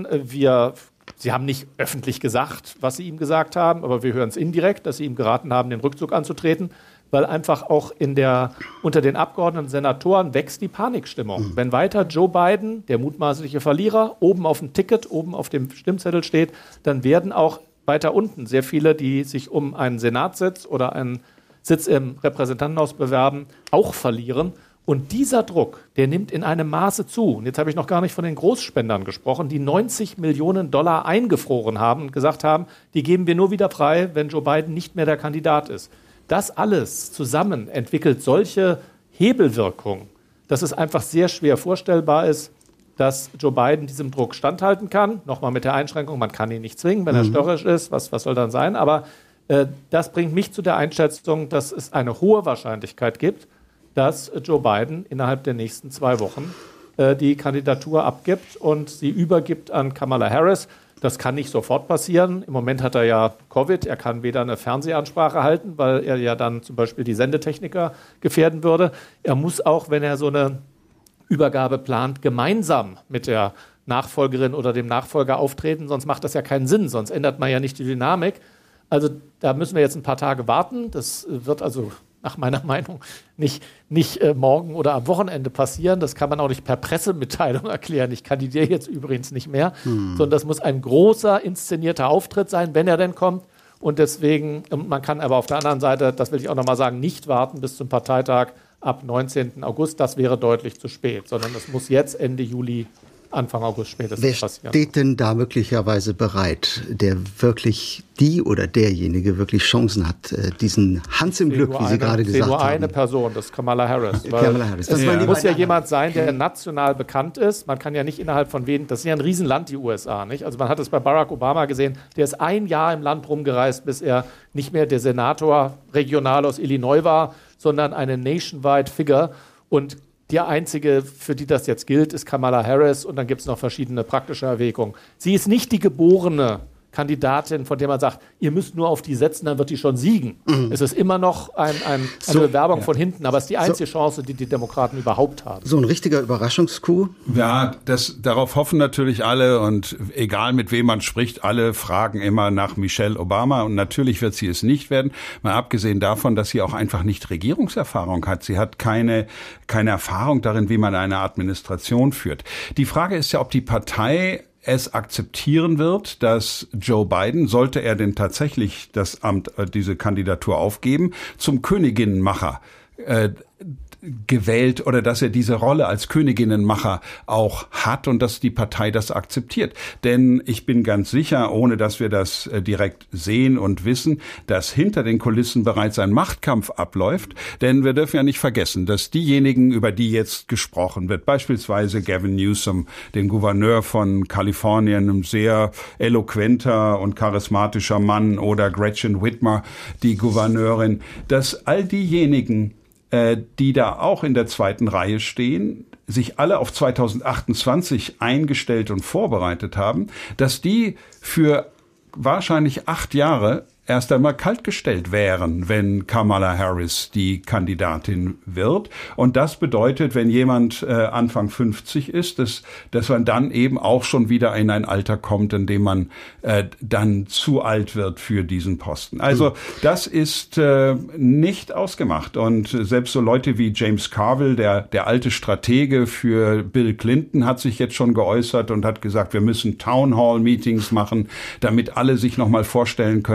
S5: Sie haben nicht öffentlich gesagt, was sie ihm gesagt haben, aber wir hören es indirekt, dass sie ihm geraten haben, den Rückzug anzutreten, weil einfach auch unter den Abgeordneten und Senatoren wächst die Panikstimmung. Wenn weiter Joe Biden, der mutmaßliche Verlierer, oben auf dem Ticket, oben auf dem Stimmzettel steht, dann werden auch weiter unten sehr viele, die sich um einen Senatssitz oder einen Sitz im Repräsentantenhaus bewerben, auch verlieren. Und dieser Druck, der nimmt in einem Maße zu. Und jetzt habe ich noch gar nicht von den Großspendern gesprochen, die $90 Millionen eingefroren haben und gesagt haben, die geben wir nur wieder frei, wenn Joe Biden nicht mehr der Kandidat ist. Das alles zusammen entwickelt solche Hebelwirkung, dass es einfach sehr schwer vorstellbar ist, dass Joe Biden diesem Druck standhalten kann. Nochmal mit der Einschränkung, man kann ihn nicht zwingen, wenn er störrisch ist, was soll dann sein? Aber das bringt mich zu der Einschätzung, dass es eine hohe Wahrscheinlichkeit gibt, dass Joe Biden innerhalb der nächsten 2 Wochen die Kandidatur abgibt und sie übergibt an Kamala Harris. Das kann nicht sofort passieren. Im Moment hat er ja Covid. Er kann weder eine Fernsehansprache halten, weil er ja dann zum Beispiel die Sendetechniker gefährden würde. Er muss auch, wenn er so eine Übergabe plant, gemeinsam mit der Nachfolgerin oder dem Nachfolger auftreten. Sonst macht das ja keinen Sinn. Sonst ändert man ja nicht die Dynamik. Also da müssen wir jetzt ein paar Tage warten. Das wird also nach meiner Meinung nicht morgen oder am Wochenende passieren. Das kann man auch nicht per Pressemitteilung erklären. Ich kandidiere jetzt übrigens nicht mehr, sondern das muss ein großer inszenierter Auftritt sein, wenn er denn kommt. Und deswegen, man kann aber auf der anderen Seite, das will ich auch nochmal sagen, nicht warten bis zum Parteitag ab 19. August. Das wäre deutlich zu spät, sondern das muss jetzt Ende Juli, Anfang August spätestens passieren.
S2: Wer steht denn da möglicherweise bereit, der wirklich die oder derjenige wirklich Chancen hat, diesen Hans im Glück, wie Sie gerade gesagt haben?
S5: Nur eine Person, das ist Kamala Harris.
S2: Kamala Harris.
S5: Es muss ja jemand sein, der national bekannt ist. Man kann ja nicht innerhalb von das ist ja ein Riesenland, die USA, nicht? Also man hat es bei Barack Obama gesehen, der ist 1 Jahr im Land rumgereist, bis er nicht mehr der Senator regional aus Illinois war, sondern eine nationwide Figure. Und die einzige, für die das jetzt gilt, ist Kamala Harris und dann gibt es noch verschiedene praktische Erwägungen. Sie ist nicht die geborene Kandidatin, von der man sagt, ihr müsst nur auf die setzen, dann wird die schon siegen. Es ist immer noch eine Bewerbung von hinten, aber es ist die einzige Chance, die die Demokraten überhaupt haben.
S2: So ein richtiger Überraschungscoup?
S3: Ja, darauf hoffen natürlich alle und egal mit wem man spricht, alle fragen immer nach Michelle Obama und natürlich wird sie es nicht werden, mal abgesehen davon, dass sie auch einfach nicht Regierungserfahrung hat. Sie hat keine Erfahrung darin, wie man eine Administration führt. Die Frage ist ja, ob die Partei es akzeptieren wird, dass Joe Biden, sollte er denn tatsächlich das Amt, diese Kandidatur aufgeben, zum Königinnenmacher gewählt oder dass er diese Rolle als Königinnenmacher auch hat und dass die Partei das akzeptiert. Denn ich bin ganz sicher, ohne dass wir das direkt sehen und wissen, dass hinter den Kulissen bereits ein Machtkampf abläuft. Denn wir dürfen ja nicht vergessen, dass diejenigen, über die jetzt gesprochen wird, beispielsweise Gavin Newsom, den Gouverneur von Kalifornien, ein sehr eloquenter und charismatischer Mann, oder Gretchen Whitmer, die Gouverneurin, dass all diejenigen, die da auch in der zweiten Reihe stehen, sich alle auf 2028 eingestellt und vorbereitet haben, dass die für wahrscheinlich 8 Jahre erst einmal kaltgestellt wären, wenn Kamala Harris die Kandidatin wird. Und das bedeutet, wenn jemand Anfang 50 ist, dass man dann eben auch schon wieder in ein Alter kommt, in dem man dann zu alt wird für diesen Posten. Also das ist nicht ausgemacht. Und selbst so Leute wie James Carville, der alte Stratege für Bill Clinton, hat sich jetzt schon geäußert und hat gesagt, wir müssen Town Hall Meetings machen, damit alle sich noch mal vorstellen können, damit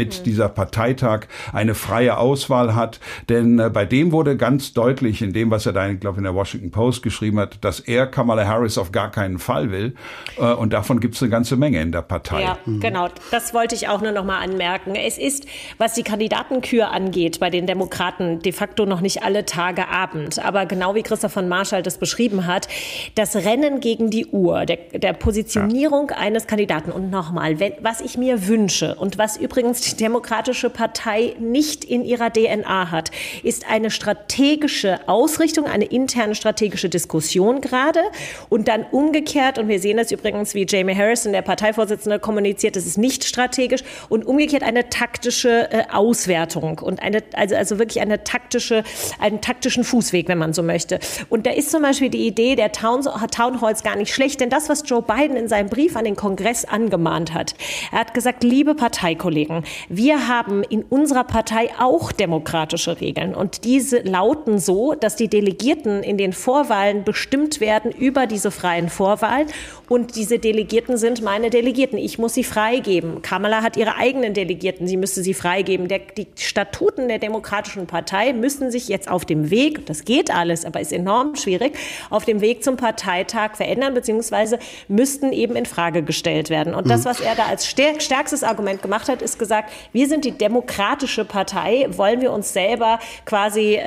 S3: damit dieser Parteitag eine freie Auswahl hat. Denn bei dem wurde ganz deutlich in dem, was er da, ich glaube, in der Washington Post geschrieben hat, dass er Kamala Harris auf gar keinen Fall will. Und davon gibt es eine ganze Menge in der Partei.
S4: Ja, genau. Das wollte ich auch nur noch mal anmerken. Es ist, was die Kandidatenkür angeht, bei den Demokraten de facto noch nicht alle Tage Abend. Aber genau wie Christoph von Marschall das beschrieben hat, das Rennen gegen die Uhr, der Positionierung eines Kandidaten. Und nochmal, was ich mir wünsche und was übrigens die Demokratische Partei nicht in ihrer DNA hat, ist eine strategische Ausrichtung, eine interne strategische Diskussion gerade und dann umgekehrt, und wir sehen das übrigens, wie Jamie Harrison, der Parteivorsitzende, kommuniziert, das ist nicht strategisch, und umgekehrt eine taktische Auswertung und also wirklich einen taktischen Fußweg, wenn man so möchte. Und da ist zum Beispiel die Idee der Town Halls gar nicht schlecht, denn das, was Joe Biden in seinem Brief an den Kongress angemahnt hat, er hat gesagt, liebe Parteikollegen, wir haben in unserer Partei auch demokratische Regeln und diese lauten so, dass die Delegierten in den Vorwahlen bestimmt werden über diese freien Vorwahlen und diese Delegierten sind meine Delegierten. Ich muss sie freigeben. Kamala hat ihre eigenen Delegierten, sie müsste sie freigeben. Die Statuten der Demokratischen Partei müssen sich jetzt auf dem Weg, das geht alles, aber ist enorm schwierig, auf dem Weg zum Parteitag verändern, beziehungsweise müssten eben in Frage gestellt werden. Und das, was er da als stärkstes Argument gemacht hat, ist gesagt, wir sind die Demokratische Partei, wollen wir uns selber quasi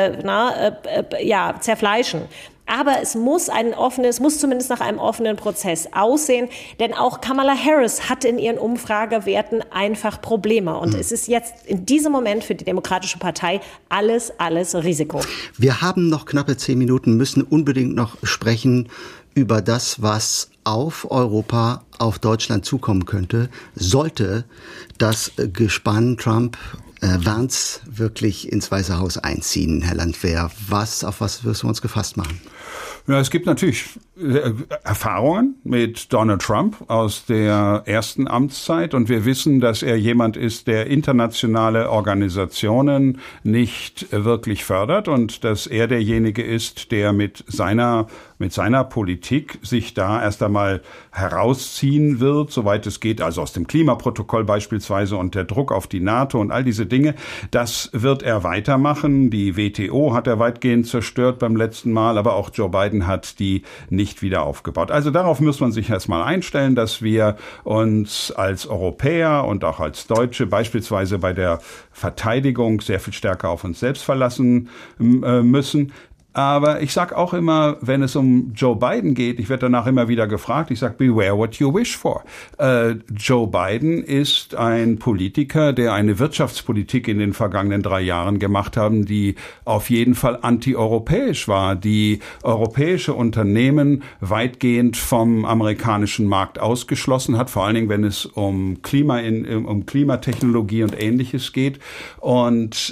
S4: zerfleischen. Aber es muss zumindest nach einem offenen Prozess aussehen, denn auch Kamala Harris hat in ihren Umfragewerten einfach Probleme. Und es ist jetzt in diesem Moment für die Demokratische Partei alles Risiko.
S2: Wir haben noch knappe 10 Minuten, müssen unbedingt noch sprechen über das, was auf Europa, auf Deutschland zukommen könnte, sollte das Gespann Trump-Vance wirklich ins Weiße Haus einziehen, Herr Landwehr. Auf was wirst du uns gefasst machen?
S3: Ja, es gibt natürlich Erfahrungen mit Donald Trump aus der ersten Amtszeit und wir wissen, dass er jemand ist, der internationale Organisationen nicht wirklich fördert und dass er derjenige ist, der mit seiner Politik sich da erst einmal herausziehen wird, soweit es geht, also aus dem Klimaprotokoll beispielsweise und der Druck auf die NATO und all diese Dinge. Das wird er weitermachen. Die WTO hat er weitgehend zerstört beim letzten Mal, aber auch Joe Biden hat die nicht wieder aufgebaut. Also darauf muss man sich erstmal einstellen, dass wir uns als Europäer und auch als Deutsche beispielsweise bei der Verteidigung sehr viel stärker auf uns selbst verlassen müssen. Aber ich sag auch immer, wenn es um Joe Biden geht, ich werde danach immer wieder gefragt, ich sag, beware what you wish for. Joe Biden ist ein Politiker, der eine Wirtschaftspolitik in den vergangenen 3 Jahren gemacht haben, die auf jeden Fall antieuropäisch war, die europäische Unternehmen weitgehend vom amerikanischen Markt ausgeschlossen hat, vor allen Dingen, wenn es um Klimatechnologie und Ähnliches geht und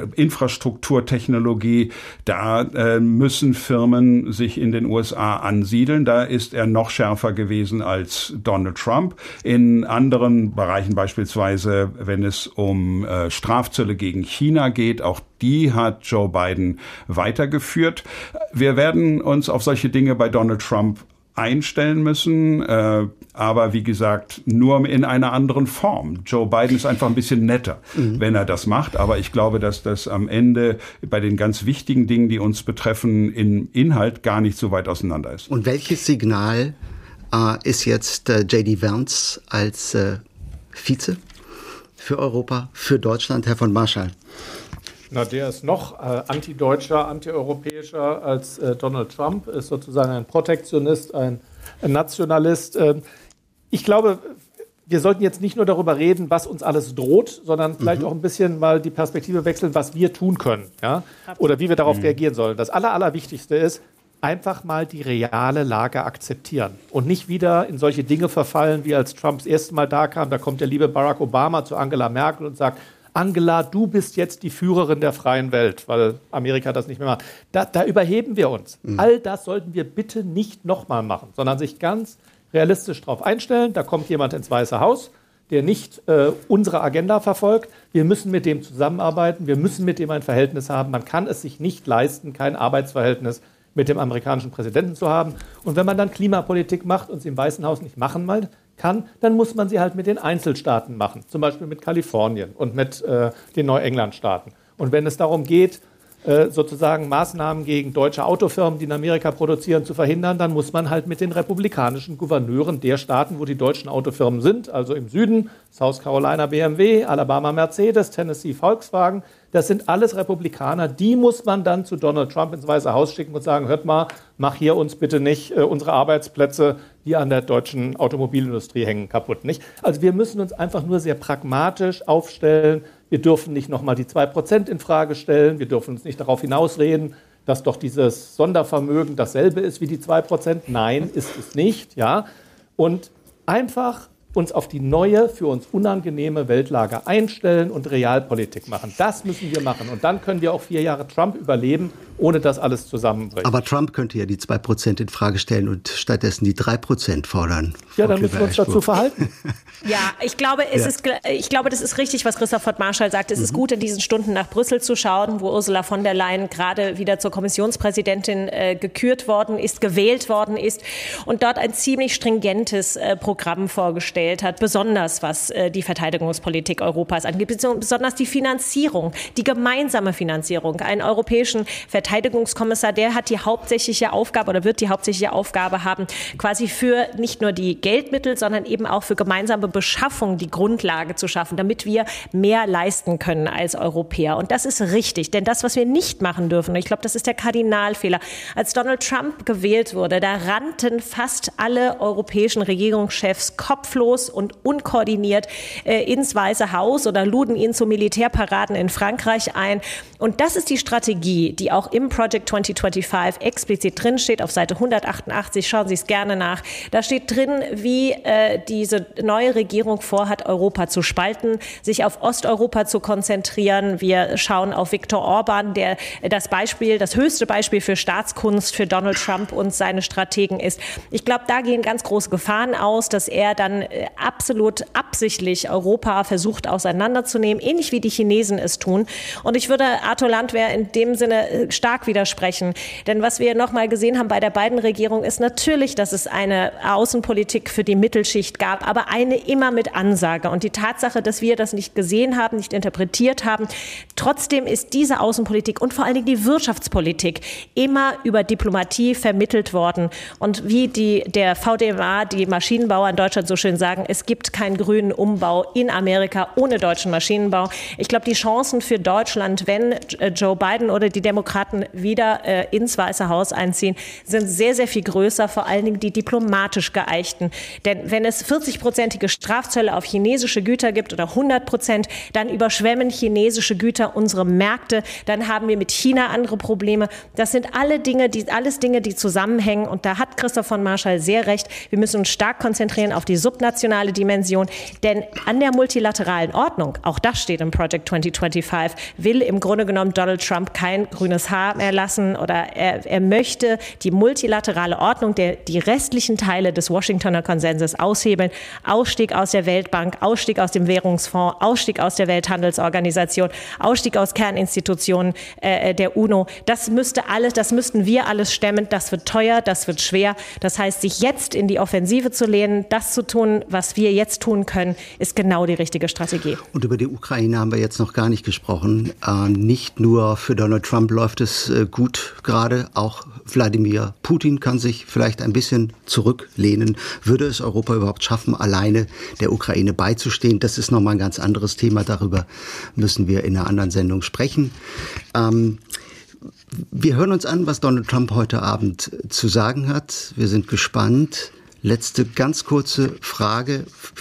S3: Infrastrukturtechnologie, da müssen Firmen sich in den USA ansiedeln. Da ist er noch schärfer gewesen als Donald Trump. In anderen Bereichen beispielsweise, wenn es um Strafzölle gegen China geht, auch die hat Joe Biden weitergeführt. Wir werden uns auf solche Dinge bei Donald Trump einstellen müssen, aber wie gesagt, nur in einer anderen Form. Joe Biden ist einfach ein bisschen netter, wenn er das macht, aber ich glaube, dass das am Ende bei den ganz wichtigen Dingen, die uns betreffen, im Inhalt gar nicht so weit auseinander ist.
S2: Und welches Signal ist jetzt J.D. Vance als Vize für Europa, für Deutschland, Herr von Marschall?
S5: Na, der ist noch antideutscher, antieuropäischer als Donald Trump, ist sozusagen ein Protektionist, ein Nationalist. Ich glaube, wir sollten jetzt nicht nur darüber reden, was uns alles droht, sondern vielleicht auch ein bisschen mal die Perspektive wechseln, was wir tun können, ja? Oder wie wir darauf reagieren sollen. Das Allerwichtigste ist, einfach mal die reale Lage akzeptieren und nicht wieder in solche Dinge verfallen, wie als Trump das erste Mal da kam. Da kommt der liebe Barack Obama zu Angela Merkel und sagt, Angela, du bist jetzt die Führerin der freien Welt, weil Amerika das nicht mehr macht. Da überheben wir uns. All das sollten wir bitte nicht nochmal machen, sondern sich ganz realistisch darauf einstellen. Da kommt jemand ins Weiße Haus, der nicht unsere Agenda verfolgt. Wir müssen mit dem zusammenarbeiten. Wir müssen mit dem ein Verhältnis haben. Man kann es sich nicht leisten, kein Arbeitsverhältnis mit dem amerikanischen Präsidenten zu haben. Und wenn man dann Klimapolitik macht und es im Weißen Haus nicht machen kann, dann muss man sie halt mit den Einzelstaaten machen, zum Beispiel mit Kalifornien und mit den Neuenglandstaaten. Und wenn es darum geht, sozusagen Maßnahmen gegen deutsche Autofirmen, die in Amerika produzieren, zu verhindern, dann muss man halt mit den republikanischen Gouverneuren der Staaten, wo die deutschen Autofirmen sind, also im Süden, South Carolina BMW, Alabama Mercedes, Tennessee Volkswagen, das sind alles Republikaner, die muss man dann zu Donald Trump ins Weiße Haus schicken und sagen, hört mal, mach hier uns bitte nicht unsere Arbeitsplätze, die an der deutschen Automobilindustrie hängen, kaputt. Nicht? Also wir müssen uns einfach nur sehr pragmatisch aufstellen. Wir dürfen nicht nochmal die 2% in Frage stellen. Wir dürfen uns nicht darauf hinausreden, dass doch dieses Sondervermögen dasselbe ist wie die 2%. Nein, ist es nicht. Ja? Und einfach uns auf die neue, für uns unangenehme Weltlage einstellen und Realpolitik machen. Das müssen wir machen. Und dann können wir auch 4 Jahre Trump überleben, ohne dass alles zusammenbricht.
S2: Aber Trump könnte ja die 2% in Frage stellen und stattdessen die 3% fordern.
S5: Ja, dann müssen wir uns dazu verhalten.
S4: Ja, ich glaube, das ist richtig, was Christoph von Marschall sagt. Es ist gut, in diesen Stunden nach Brüssel zu schauen, wo Ursula von der Leyen gerade wieder zur Kommissionspräsidentin gekürt worden ist, gewählt worden ist und dort ein ziemlich stringentes Programm vorgestellt hat, besonders was die Verteidigungspolitik Europas angeht, besonders die Finanzierung, die gemeinsame Finanzierung. Einen europäischen Verteidigungskommissar, der hat die hauptsächliche Aufgabe oder wird die hauptsächliche Aufgabe haben, quasi für nicht nur die Geldmittel, sondern eben auch für gemeinsame Beschaffung die Grundlage zu schaffen, damit wir mehr leisten können als Europäer. Und das ist richtig, denn das, was wir nicht machen dürfen, und ich glaube, das ist der Kardinalfehler, als Donald Trump gewählt wurde, da rannten fast alle europäischen Regierungschefs kopflos und unkoordiniert ins Weiße Haus oder luden ihn zu Militärparaden in Frankreich ein. Und das ist die Strategie, die auch im Project 2025 explizit drinsteht, auf Seite 188, schauen Sie es gerne nach. Da steht drin, wie diese neue Regierung vorhat, Europa zu spalten, sich auf Osteuropa zu konzentrieren. Wir schauen auf Viktor Orban, der das höchste Beispiel für Staatskunst für Donald Trump und seine Strategen ist. Ich glaube, da gehen ganz große Gefahren aus, dass er dann absolut absichtlich Europa versucht auseinanderzunehmen, ähnlich wie die Chinesen es tun. Und ich würde Arthur Landwehr in dem Sinne stark widersprechen. Denn was wir nochmal gesehen haben bei der Biden-Regierung ist natürlich, dass es eine Außenpolitik für die Mittelschicht gab, aber eine immer mit Ansage. Und die Tatsache, dass wir das nicht gesehen haben, nicht interpretiert haben, trotzdem ist diese Außenpolitik und vor allen Dingen die Wirtschaftspolitik immer über Diplomatie vermittelt worden. Und wie der VDMA, die Maschinenbauer in Deutschland so schön sagen, es gibt keinen grünen Umbau in Amerika ohne deutschen Maschinenbau. Ich glaube, die Chancen für Deutschland, wenn Joe Biden oder die Demokraten wieder ins Weiße Haus einziehen, sind sehr, sehr viel größer, vor allen Dingen die diplomatisch geeichten. Denn wenn es 40-prozentige Strafzölle auf chinesische Güter gibt oder 100%, dann überschwemmen chinesische Güter unsere Märkte, dann haben wir mit China andere Probleme. Das sind alles Dinge, die zusammenhängen. Und da hat Christoph von Marschall sehr recht. Wir müssen uns stark konzentrieren auf die subnationale Dimension, denn an der multilateralen Ordnung, auch das steht im Project 2025, will im Grunde genommen Donald Trump kein grünes Haar mehr lassen oder er möchte die multilaterale Ordnung, die restlichen Teile des Washingtoner Konsenses aushebeln, Ausstieg aus der Weltbank, Ausstieg aus dem Währungsfonds, Ausstieg aus der Welthandelsorganisation, Ausstieg aus Kerninstitutionen der UNO. Das müssten wir alles stemmen. Das wird teuer, das wird schwer. Das heißt, sich jetzt in die Offensive zu lehnen, das zu tun, was wir jetzt tun können, ist genau die richtige Strategie.
S2: Und über die Ukraine haben wir jetzt noch gar nicht gesprochen. Nicht nur für Donald Trump läuft es gut gerade, auch Wladimir Putin kann sich vielleicht ein bisschen zurücklehnen. Würde es Europa überhaupt schaffen, alleine der Ukraine beizustehen? Das ist nochmal ein ganz anderes Thema. Darüber müssen wir in einer anderen Sendung sprechen. Wir hören uns an, was Donald Trump heute Abend zu sagen hat. Wir sind gespannt. Letzte ganz kurze Frage,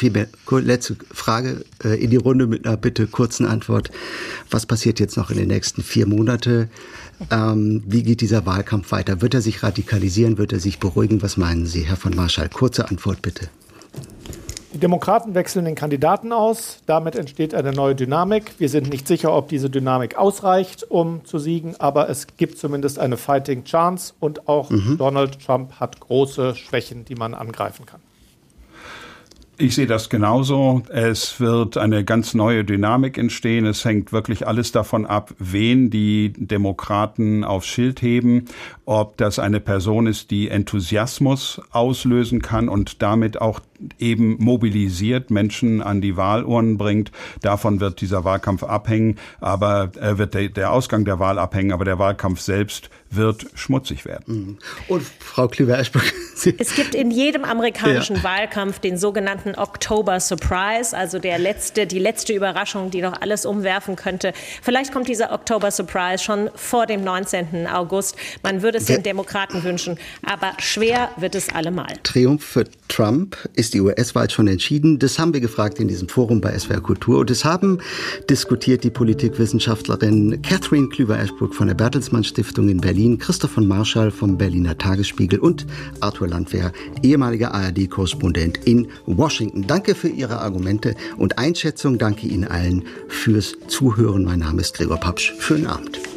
S2: in die Runde mit einer bitte kurzen Antwort. Was passiert jetzt noch in den nächsten 4 Monaten? Wie geht dieser Wahlkampf weiter? Wird er sich radikalisieren? Wird er sich beruhigen? Was meinen Sie, Herr von Marschall? Kurze Antwort bitte.
S5: Die Demokraten wechseln den Kandidaten aus. Damit entsteht eine neue Dynamik. Wir sind nicht sicher, ob diese Dynamik ausreicht, um zu siegen. Aber es gibt zumindest eine Fighting Chance. Und auch Donald Trump hat große Schwächen, die man angreifen kann.
S3: Ich sehe das genauso. Es wird eine ganz neue Dynamik entstehen. Es hängt wirklich alles davon ab, wen die Demokraten aufs Schild heben, ob das eine Person ist, die Enthusiasmus auslösen kann und damit auch eben mobilisiert, Menschen an die Wahlurnen bringt. Davon wird dieser Wahlkampf abhängen, aber wird der Ausgang der Wahl abhängen, aber der Wahlkampf selbst wird schmutzig werden.
S2: Und Frau Klüver-Eschbach,
S4: es gibt in jedem amerikanischen Wahlkampf den sogenannten October Surprise, also die letzte Überraschung, die noch alles umwerfen könnte. Vielleicht kommt dieser October Surprise schon vor dem 19. August. Man würde es den Demokraten wünschen, aber schwer wird es allemal.
S2: Triumph für Trump. Ist die US-Wahl schon entschieden? Das haben wir gefragt in diesem Forum bei SWR Kultur. Und es haben diskutiert die Politikwissenschaftlerin Catherine Klüver-Eschbach von der Bertelsmann Stiftung in Berlin, Christoph von Marschall vom Berliner Tagesspiegel und Arthur Landwehr, ehemaliger ARD-Korrespondent in Washington. Danke für Ihre Argumente und Einschätzung. Danke Ihnen allen fürs Zuhören. Mein Name ist Gregor Papsch. Schönen Abend.